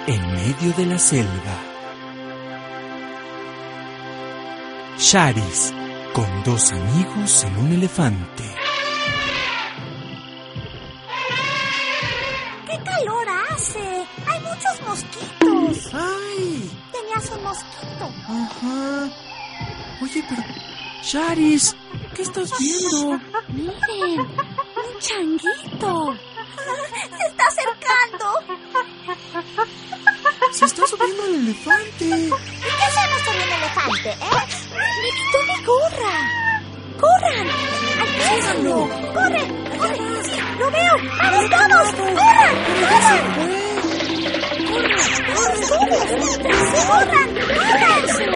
en medio de la selva. Charis, con dos amigos en un elefante. ¡Qué calor hace! ¡Hay muchos mosquitos! ¡Ay! Tenías un mosquito. Ajá. Oye, pero... Charis, ¿qué estás viendo? Miren, un changuito. Se está acercando. Se está subiendo al elefante. ¿Y qué hacemos con un elefante, Me quitó mi gorra. ¡Corran! ¡Alcánzalo! ¡Corre! ¡Corre! ¡Sí, lo veo! ¡Vamos todos! ¡Corran! ¡Corran! ¡Corran! ¡Corran! ¡Corran! ¡Corran!